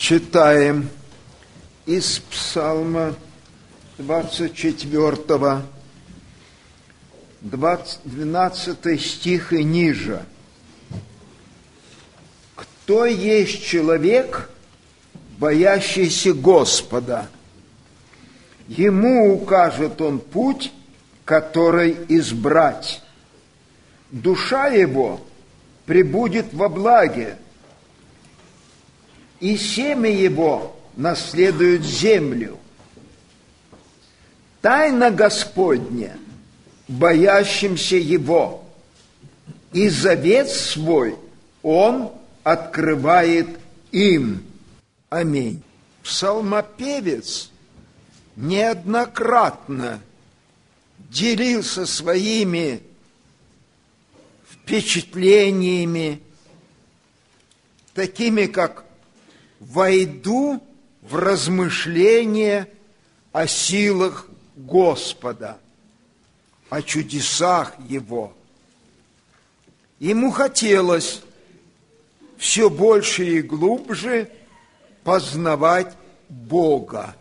Читаем из Псалма 24, 12 стих и ниже. «Кто есть человек, боящийся Господа? Ему укажет он путь, который избрать. Душа его пребудет во благе, и семя его наследует землю. Тайна Господня боящимся его, и завет свой он открывает им». Аминь. Псалмопевец неоднократно делился своими впечатлениями, такими как «войду в размышления о силах Господа, о чудесах Его». Ему хотелось все больше и глубже познавать Бога.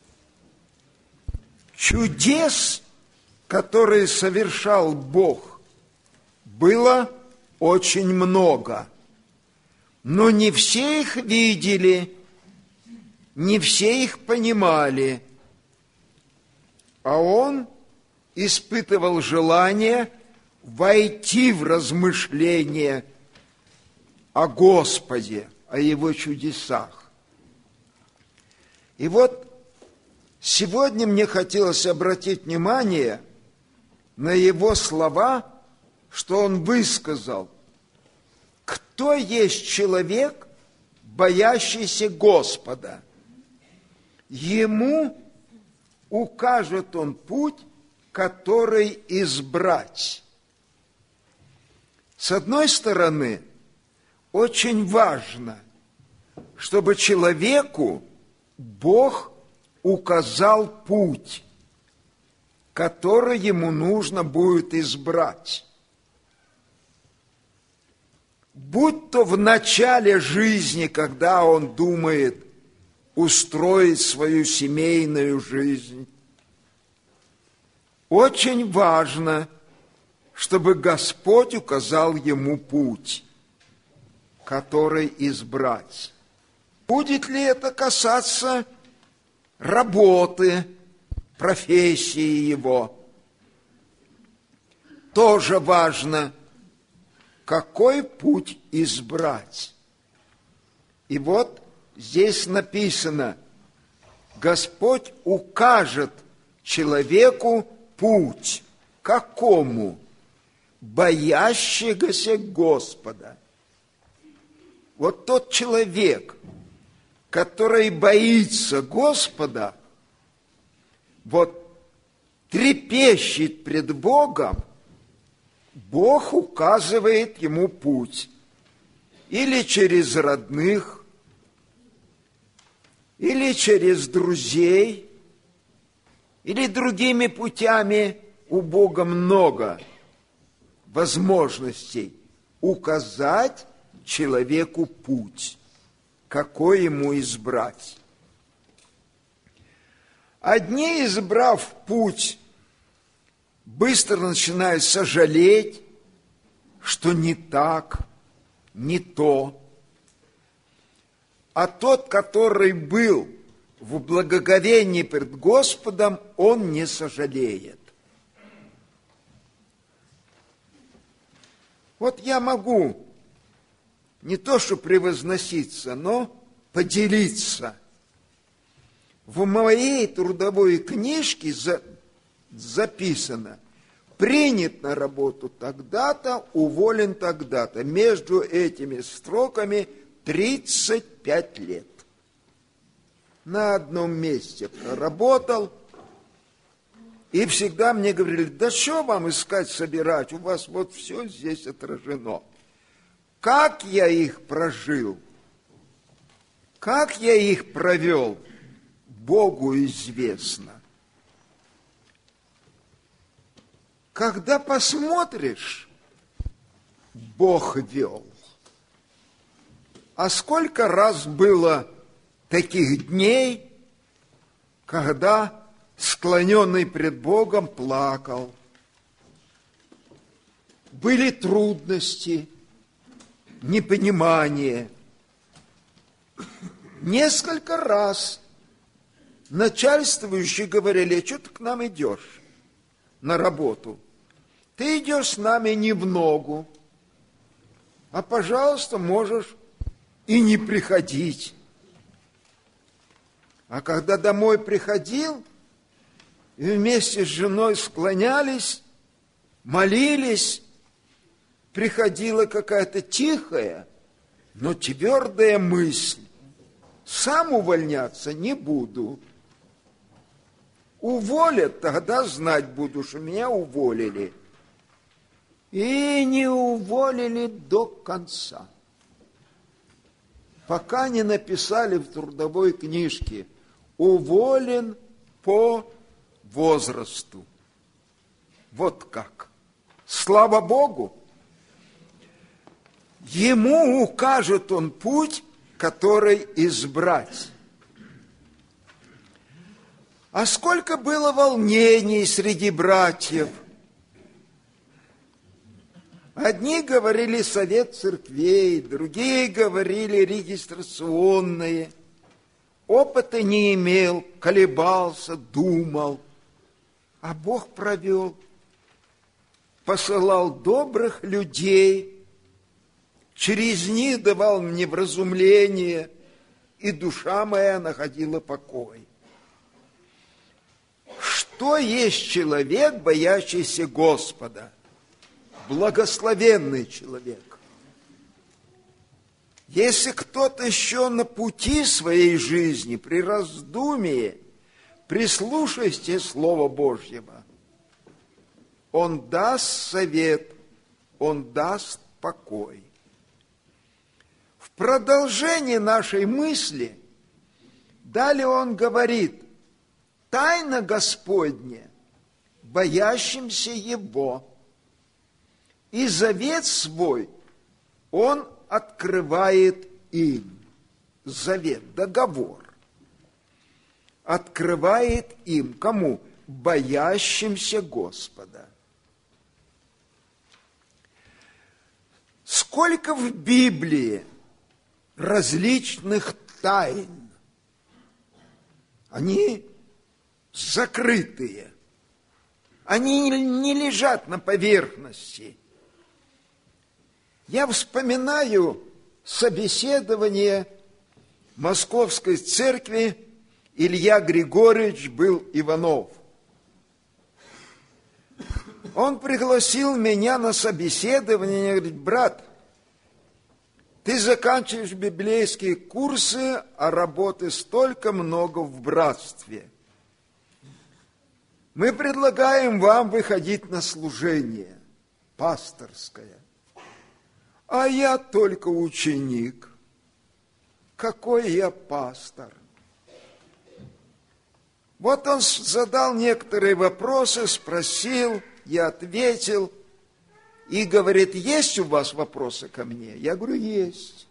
Чудес, которые совершал Бог, было очень много. Но не все их видели, не все их понимали. А он испытывал желание войти в размышления о Господе, о Его чудесах. И вот сегодня мне хотелось обратить внимание на его слова, что он высказал. Кто есть человек, боящийся Господа? Ему укажет он путь, который избрать. С одной стороны, очень важно, чтобы человеку Бог указал путь, который ему нужно будет избрать. Будь то в начале жизни, когда он думает устроить свою семейную жизнь, очень важно, чтобы Господь указал ему путь, который избрать. Будет ли это касаться работы, профессии его? Тоже важно, какой путь избрать. И вот здесь написано: Господь укажет человеку путь. Какому? Боящегося Господа. Вот тот человек, который боится Господа, вот трепещет пред Богом, Бог указывает ему путь. Или через родных, или через друзей, или другими путями. У Бога много возможностей указать человеку путь, какой ему избрать. Одни, избрав путь, быстро начинают сожалеть, что не так, не то. А тот, который был в благоговении пред Господом, он не сожалеет. Вот я могу не то что превозноситься, но поделиться. В моей трудовой книжке записано: принят на работу тогда-то, уволен тогда-то. Между этими строками 35 лет. На одном месте проработал, и всегда мне говорили: да что вам искать, собирать, у вас вот все здесь отражено. Как я их прожил, как я их провел, Богу известно. Когда посмотришь, Бог вел. А сколько раз было таких дней, когда склоненный пред Богом плакал. Были трудности, непонимание. Несколько раз начальствующие говорили: а что ты к нам идешь на работу? Ты идешь с нами не в ногу, а, пожалуйста, можешь и не приходить. А когда домой приходил, и вместе с женой склонялись, молились, приходила какая-то тихая, но твердая мысль: сам увольняться не буду. Уволят, тогда знать буду, что меня уволили. И не уволили до конца. Пока не написали в трудовой книжке: уволен по возрасту. Вот как. Слава Богу! Ему укажет он путь, который избрать. А сколько было волнений среди братьев. Одни говорили совет церквей, другие говорили регистрационные. Опыта не имел, колебался, думал. А Бог провел, посылал добрых людей, через них давал мне вразумление, и душа моя находила покой. Что есть человек, боящийся Господа? Благословенный человек. Если кто-то еще на пути своей жизни, при раздумии, прислушайся Слова Божьего. Он даст совет, он даст покой. В продолжение нашей мысли далее он говорит: тайна Господня боящимся Его, и завет свой он открывает им. Завет, договор. Открывает им. Кому? Боящимся Господа. Сколько в Библии различных тайн. Они закрытые. Они не лежат на поверхности. Я вспоминаю собеседование Московской церкви. Илья Григорьевич был Иванов. Он пригласил меня на собеседование и говорит: брат, ты заканчиваешь библейские курсы, а работы столько много в братстве. Мы предлагаем вам выходить на служение пасторское. А я только ученик. Какой я пастор? Вот он задал некоторые вопросы, спросил, я ответил. И говорит: есть у вас вопросы ко мне? Я говорю: есть.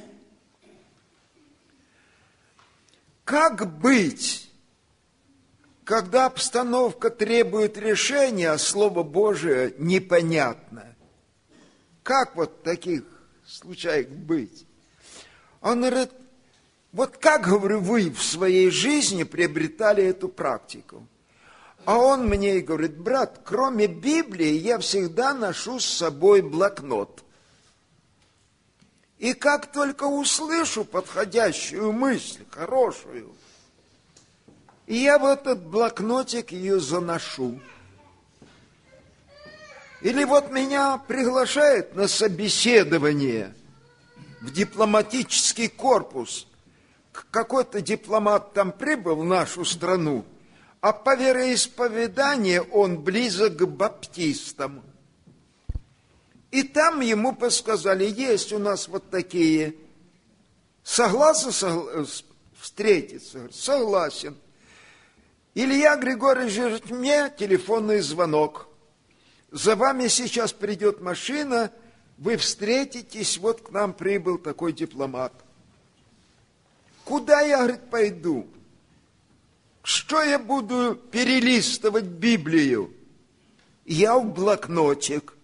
Как быть, когда обстановка требует решения, а Слово Божие непонятно? Как вот в таких случаях быть? Он говорит: вот как, говорю, вы в своей жизни приобретали эту практику? А он мне и говорит: брат, кроме Библии я всегда ношу с собой блокнот. И как только услышу подходящую мысль, хорошую, и я в этот блокнотик ее заношу. Или вот меня приглашают на собеседование в дипломатический корпус. Какой-то дипломат там прибыл в нашу страну, а по вероисповеданию он близок к баптистам. И там ему подсказали: есть у нас вот такие. Согласен встретиться? Согласен. Илья Григорьевич говорит: мне телефонный звонок. За вами сейчас придет машина, вы встретитесь, вот к нам прибыл такой дипломат. куда я, говорит, пойду? Что я буду перелистывать Библию? Я в блокнотик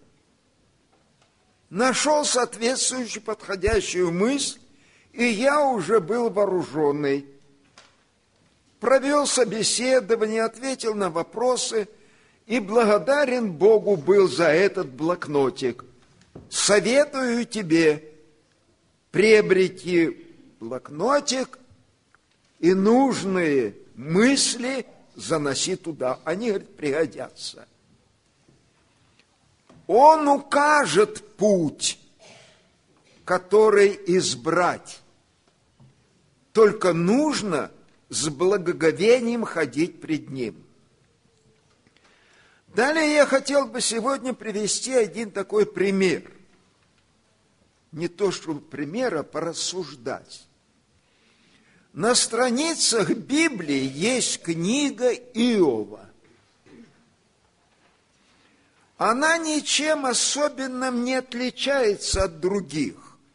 нашел соответствующую подходящую мысль, и я уже был вооруженный. Провел собеседование, ответил на вопросы, и благодарен Богу был за этот блокнотик. Советую тебе приобрети блокнотик и нужные мысли заноси туда. Они, говорит, пригодятся. Он укажет путь, который избрать. Только нужно с благоговением ходить пред Ним. Далее я хотел бы сегодня привести один такой пример. Не то, что пример, а порассуждать. На страницах Библии есть книга Иова. Она ничем особенным не отличается от других.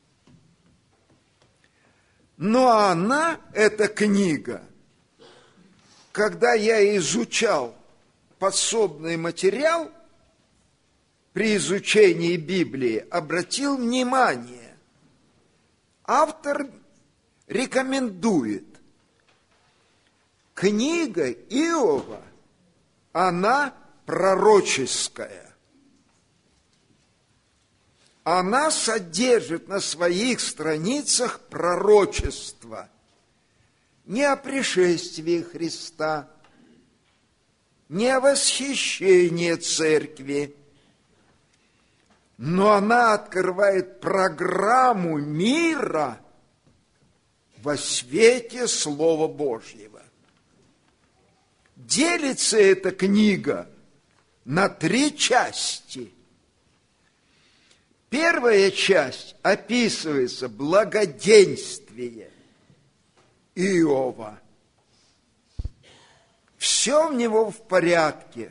Но она, эта книга, когда я изучал подсобный материал при изучении Библии, обратил внимание, автор рекомендует, книга Иова, она пророческая. Она содержит на своих страницах пророчество не о пришествии Христа, не о восхищении церкви, но она открывает программу мира во свете Слова Божьего. Делится эта книга на 3 части. Первая часть описывается благоденствие Иова. Все в него в порядке.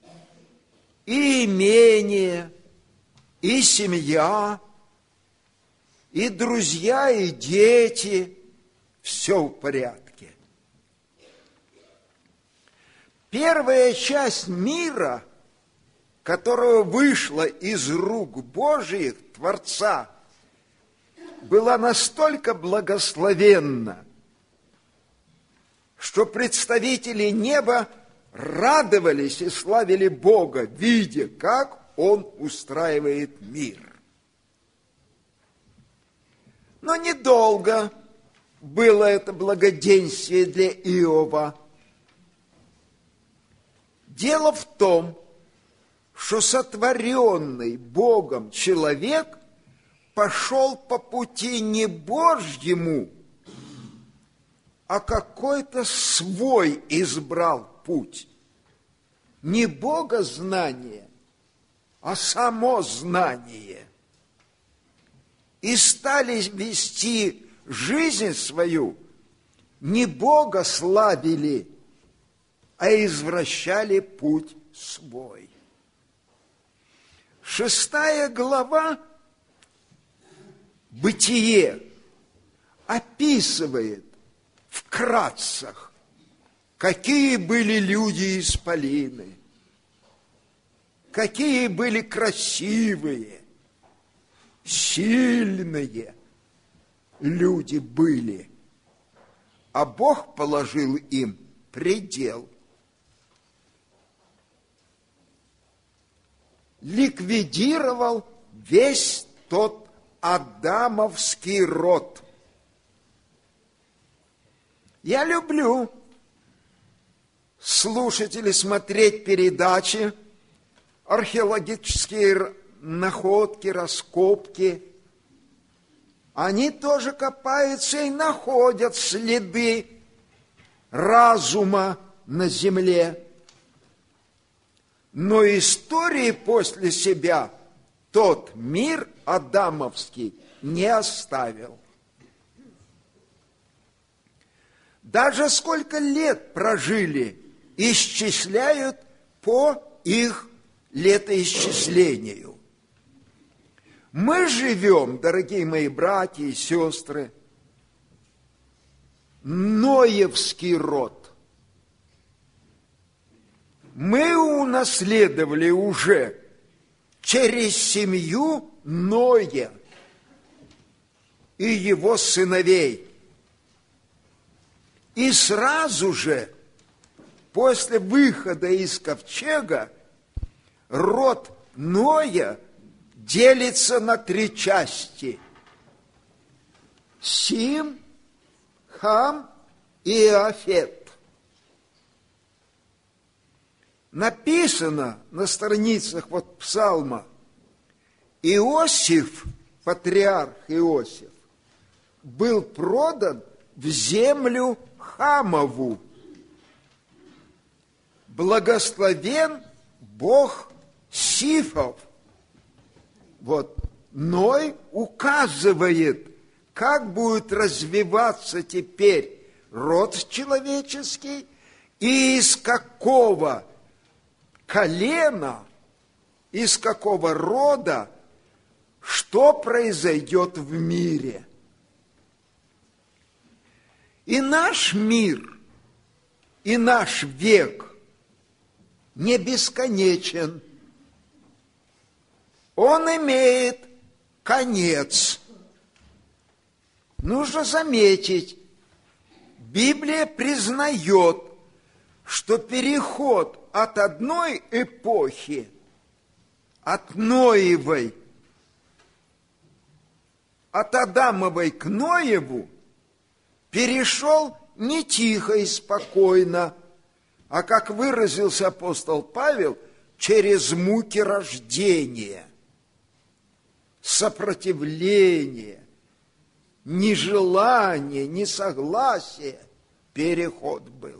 И имение, и семья, и друзья, и дети. Все в порядке. Первая часть мира, которая вышла из рук Божьих, Творца, была настолько благословенна, что представители неба радовались и славили Бога, видя, как Он устраивает мир. Но недолго было это благоденствие для Иова. Дело в том, что сотворенный Богом человек пошел по пути не Божьему, а какой-то свой избрал путь. Не богознание, а само знание. И стали вести жизнь свою, не Бога славили, а извращали путь свой. 6 глава «Бытие» описывает вкратцах, какие были люди исполины, какие были красивые, сильные люди были, а Бог положил им предел. Ликвидировал весь тот адамовский род. Я люблю слушать или смотреть передачи, археологические находки, раскопки. Они тоже копаются и находят следы разума на земле. Но истории после себя тот мир адамовский не оставил. Даже сколько лет прожили, исчисляют по их летоисчислению. Мы живем, дорогие мои братья и сестры, Ноевский род. Мы унаследовали уже через семью Ноя и его сыновей. И сразу же, после выхода из ковчега, род Ноя делится на 3 части. Сим, Хам и Иафет. Написано на страницах псалма: Иосиф, патриарх Иосиф, был продан в землю Хамову. Благословен Бог Сифов. Ной указывает, как будет развиваться теперь род человеческий и из какого колена, из какого рода, что произойдет в мире. И наш мир, и наш век не бесконечен. Он имеет конец. Нужно заметить, Библия признает, что переход от одной эпохи, от Ноевой, от Адамовой к Ноеву, перешел не тихо и спокойно, а, как выразился апостол Павел, через муки рождения, сопротивление, нежелание, несогласие, переход был.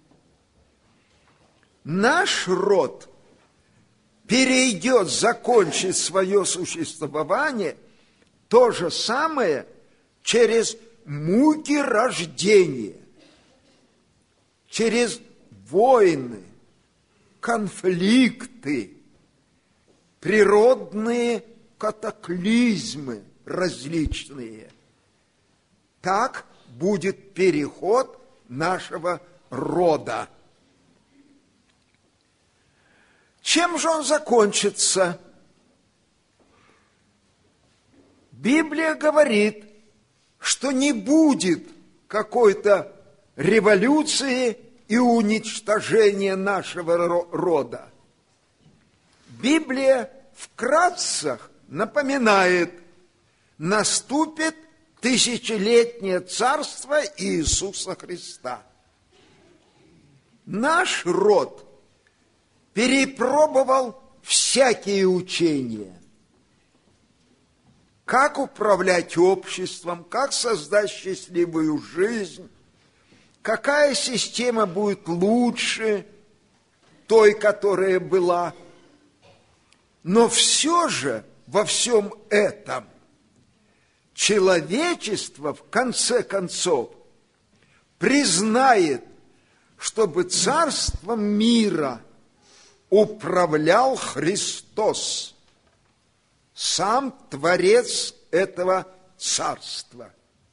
Наш род перейдет, закончит свое существование то же самое через муки рождения, через войны, конфликты, природные катаклизмы различные. Так будет переход нашего рода. Чем же он закончится? Библия говорит, что не будет какой-то революции и уничтожения нашего рода. Библия вкратце напоминает: наступит тысячелетнее царство Иисуса Христа. Наш род перепробовал всякие учения. Как управлять обществом, как создать счастливую жизнь, какая система будет лучше той, которая была. Но все же во всем этом человечество в конце концов признает, чтобы царством мира управлял Христос, сам Творец этого царства.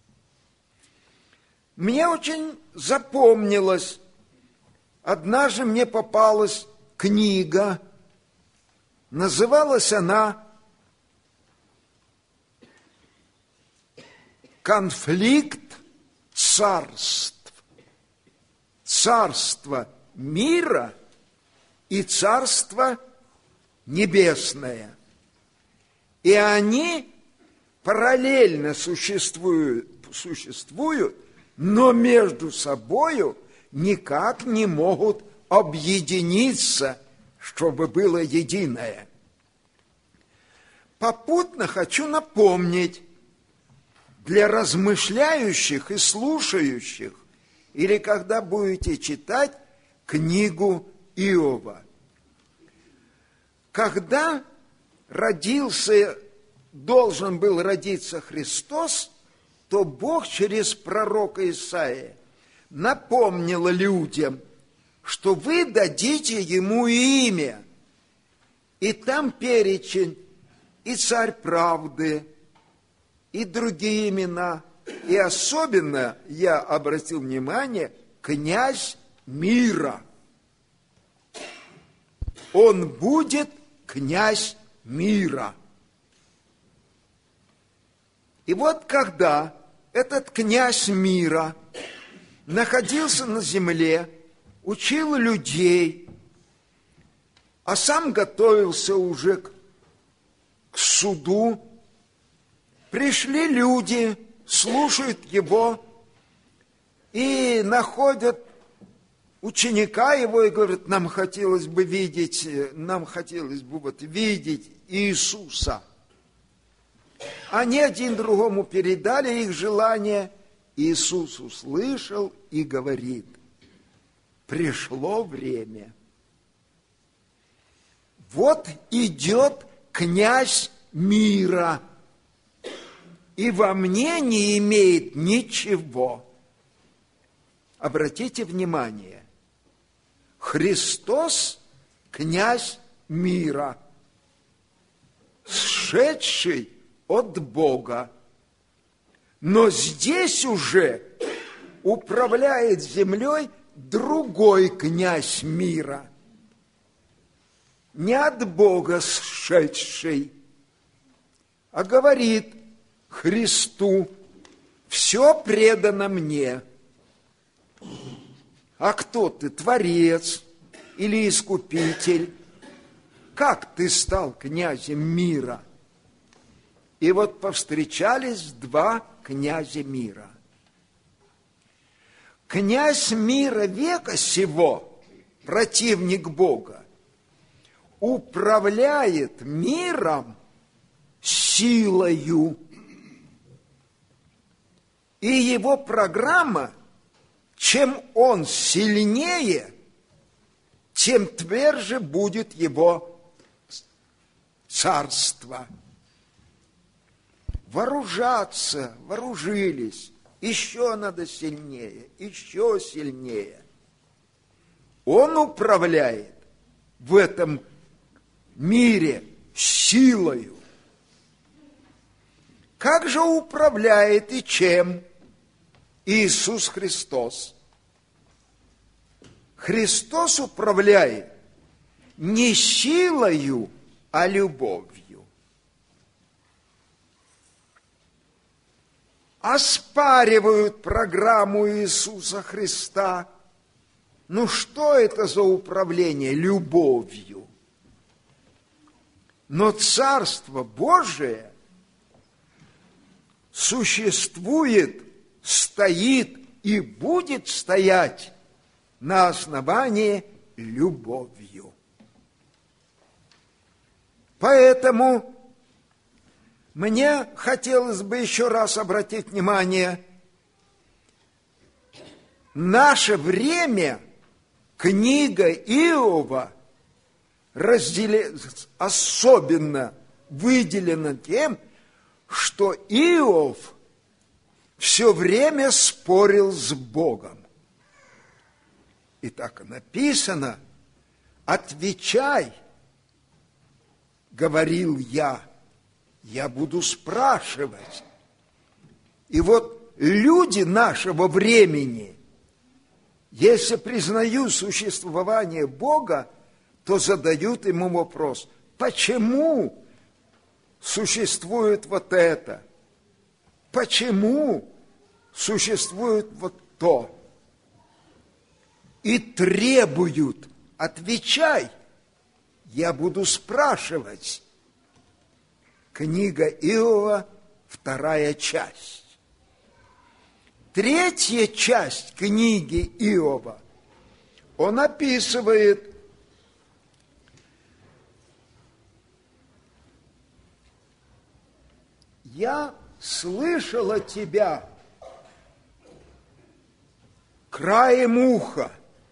Мне очень запомнилось, однажды мне попалась книга, называлась она «Конфликт царств». Царство мира и царство небесное. И они параллельно существуют, но между собою никак не могут объединиться, чтобы было единое. Попутно хочу напомнить для размышляющих и слушающих, или когда будете читать книгу Иова. Когда должен был родиться Христос, то Бог через пророка Исаия напомнил людям, что вы дадите ему имя. И там перечень и царь правды, и другие имена, И особенно я обратил внимание, князь мира. Он будет князь мира. И вот когда этот князь мира находился на земле, учил людей, а сам готовился уже к суду, пришли люди, слушают его и находят ученика его и говорят: нам хотелось бы видеть Иисуса. Они один другому передали их желание. Иисус услышал и говорит: пришло время. Вот идет князь мира, и во мне не имеет ничего. Обратите внимание, Христос – князь мира, сшедший от Бога, но здесь уже управляет землей другой князь мира, не от Бога сшедший, а говорит Христу: все предано мне. А кто ты, творец или искупитель? Как ты стал князем мира? И вот повстречались два князя мира. Князь мира века сего, противник Бога, управляет миром силою. И его программа: чем он сильнее, тем тверже будет его царство. Вооружаться, вооружились, еще надо сильнее, еще сильнее. Он управляет в этом мире силою. Как же управляет и чем Иисус Христос? Христос управляет не силою, а любовью. Оспаривают программу Иисуса Христа. Ну что это за управление любовью? Но Царство Божие существует, стоит и будет стоять на основании любовью. Поэтому мне хотелось бы еще раз обратить внимание: наше время, книга Иова, особенно выделена тем, что Иов все время спорил с Богом. И так написано: отвечай, говорил я буду спрашивать. И вот люди нашего времени, если признают существование Бога, то задают ему вопрос: почему существует вот это? Почему существует вот то? И требуют: отвечай, я буду спрашивать. Книга Иова, 2 часть. 3 часть книги Иова, он описывает «Я слышал от тебя краем уха».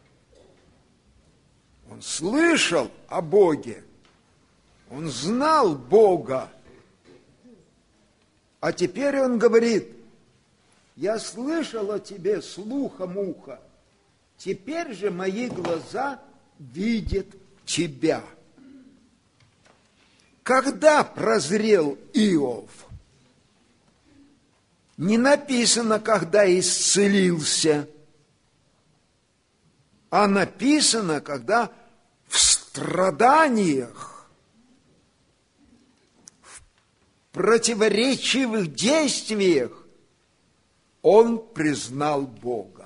Он слышал о Боге, он знал Бога. А теперь он говорит: я слышал о тебе слухом уха, теперь же мои глаза видят тебя. Когда прозрел Иов? Не написано, когда исцелился, а написано, когда в страданиях, в противоречивых действиях он признал Бога.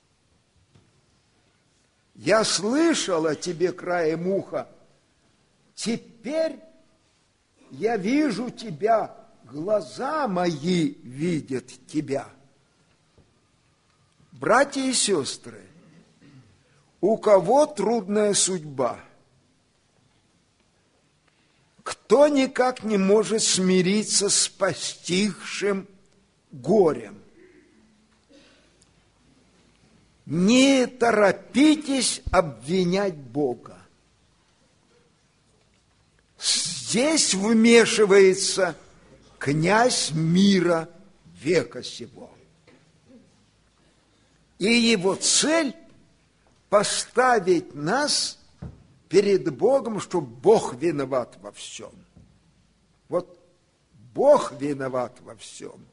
Я слышал о тебе краем уха, теперь я вижу тебя, глаза мои видят тебя. Братья и сестры, у кого трудная судьба? Кто никак не может смириться с постигшим горем? Не торопитесь обвинять Бога. Здесь вмешивается князь мира века сего. И его цель – поставить нас перед Богом, что Бог виноват во всем. Вот Бог виноват во всем.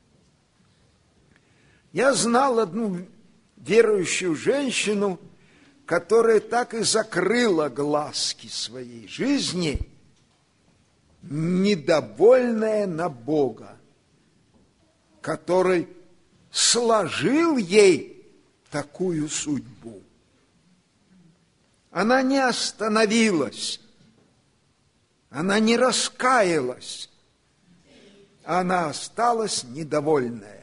Я знал одну верующую женщину, которая так и закрыла глазки своей жизни, недовольная на Бога, который сложил ей такую судьбу. Она не остановилась, она не раскаялась, она осталась недовольная.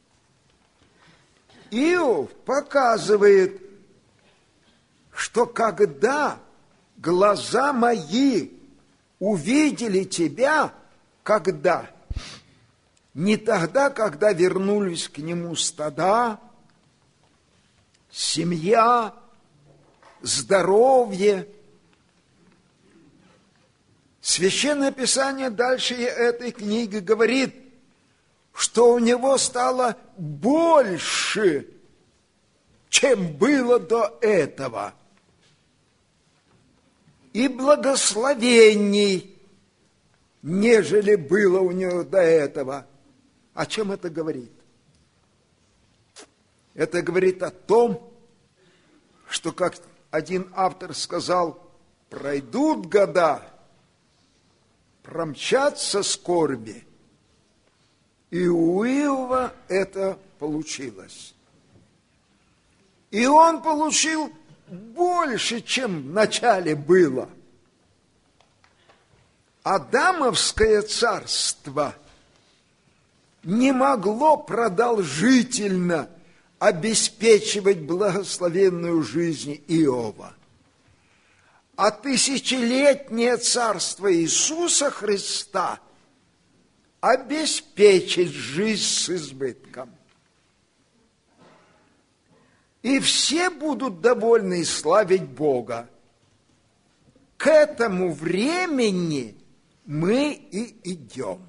Иов показывает, что когда глаза мои увидели тебя, когда? Не тогда, когда вернулись к нему стада, семья, здоровье. Священное Писание дальше этой книги говорит, что у него стало больше, чем было до этого. И благословений, нежели было у него до этого. О чем это говорит? Это говорит о том, что, как один автор сказал, пройдут года, промчатся скорби. И у Иова это получилось. И он получил больше, чем в начале было. Адамовское царство не могло продолжительно обеспечивать благословенную жизнь Иова. А тысячелетнее царство Иисуса Христа обеспечит жизнь с избытком. И все будут довольны и славить Бога. К этому времени мы и идем.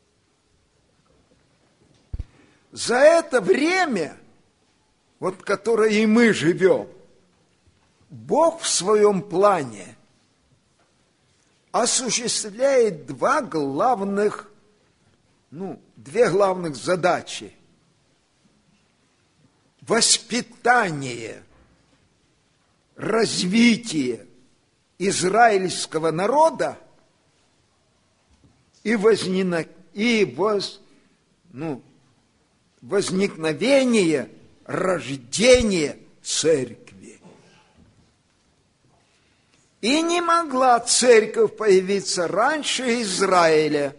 За это время, вот которое и мы живем, Бог в своем плане осуществляет две главных задачи. Воспитание, развитие израильского народа и возникновение, рождение церкви. И не могла церковь появиться раньше Израиля.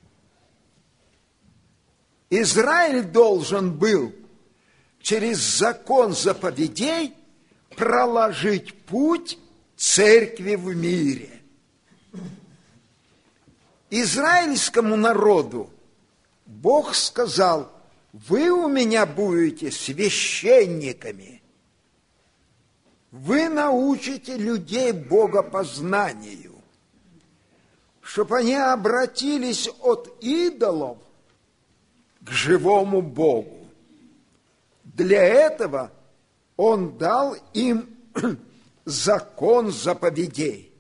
Израиль должен был через закон заповедей проложить путь церкви в мире. Израильскому народу Бог сказал: вы у меня будете священниками, вы научите людей богопознанию, чтобы они обратились от идолов к живому Богу. Для этого Он дал им закон заповедей.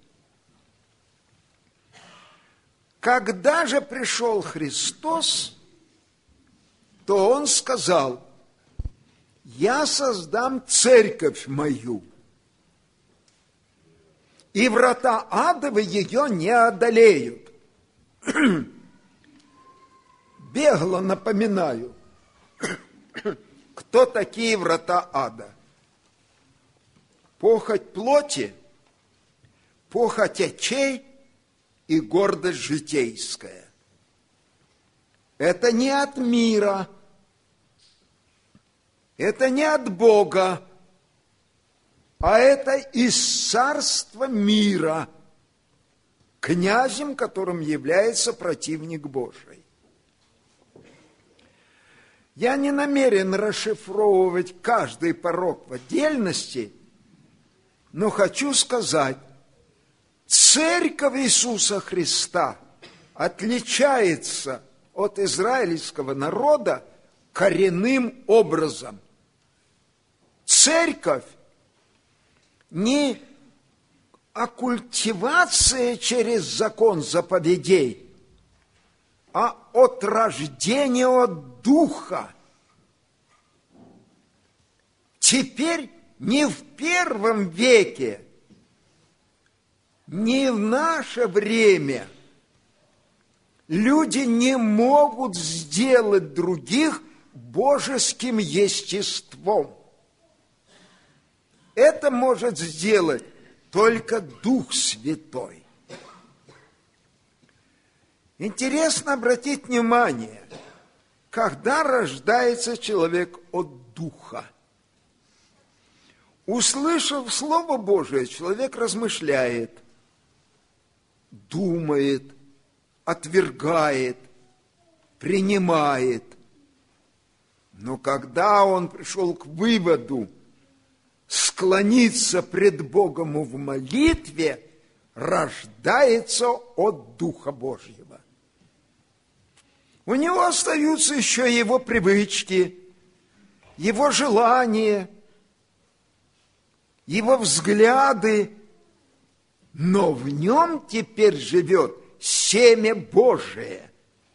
Когда же пришел Христос, что Он сказал: «Я создам церковь мою, и врата адовы ее не одолеют». Бегло напоминаю, кто такие врата ада. Похоть плоти, похоть очей и гордость житейская. Это не от мира, это не от Бога, а это из царства мира, князем которым является противник Божий. Я не намерен расшифровывать каждый порок в отдельности, но хочу сказать, церковь Иисуса Христа отличается от израильского народа коренным образом. Церковь не оккультивация через закон заповедей, а от рождения от Духа. Теперь не в первом веке, не в наше время люди не могут сделать других божеским естеством. Это может сделать только Дух Святой. Интересно обратить внимание, когда рождается человек от Духа. Услышав Слово Божие, человек размышляет, думает, отвергает, принимает. Но когда он пришел к выводу склониться пред Богом в молитве, рождается от Духа Божьего. У него остаются еще его привычки, его желания, его взгляды, но в нем теперь живет семя Божие,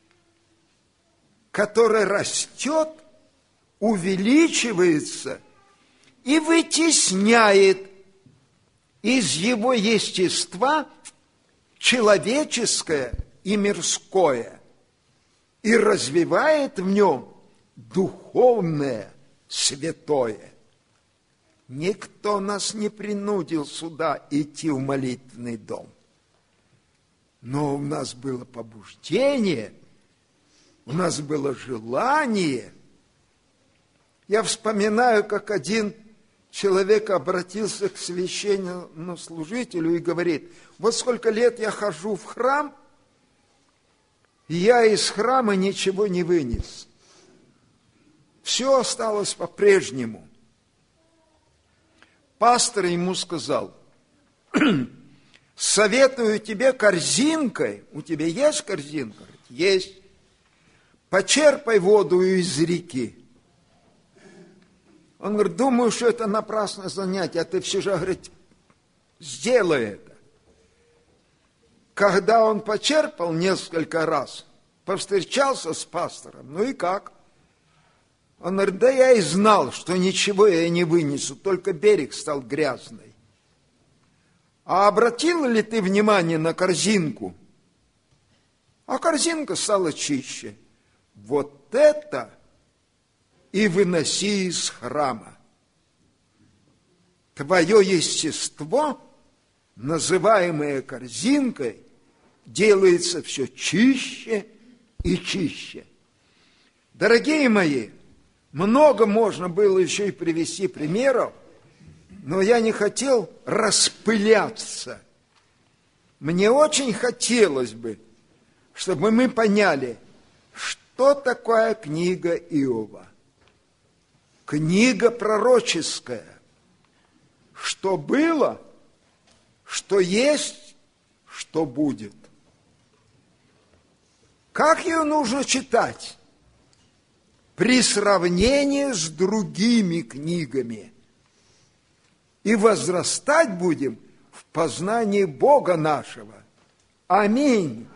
которое растет, увеличивается и вытесняет из его естества человеческое и мирское, и развивает в нем духовное, святое. Никто нас не принудил сюда идти в молитвенный дом. Но у нас было побуждение, у нас было желание. Я вспоминаю, как один человек обратился к священнослужителю и говорит: вот сколько лет я хожу в храм, и я из храма ничего не вынес. Все осталось по-прежнему. Пастор ему сказал: советую тебе корзинкой, у тебя есть корзинка? Есть. Почерпай воду из реки. Он говорит: думаю, что это напрасное занятие, а ты все же, говорит, сделай это. Когда он почерпал несколько раз, повстречался с пастором, ну и как? Он говорит: да я и знал, что ничего я не вынесу, только берег стал грязный. А обратил ли ты внимание на корзинку? А корзинка стала чище. Вот это и выноси из храма. Твое естество, называемое корзинкой, делается все чище и чище. Дорогие мои, много можно было еще и привести примеров, но я не хотел распыляться. Мне очень хотелось бы, чтобы мы поняли, что такое книга Иова. Книга пророческая. Что было, что есть, что будет. Как ее нужно читать? При сравнении с другими книгами. И возрастать будем в познании Бога нашего. Аминь.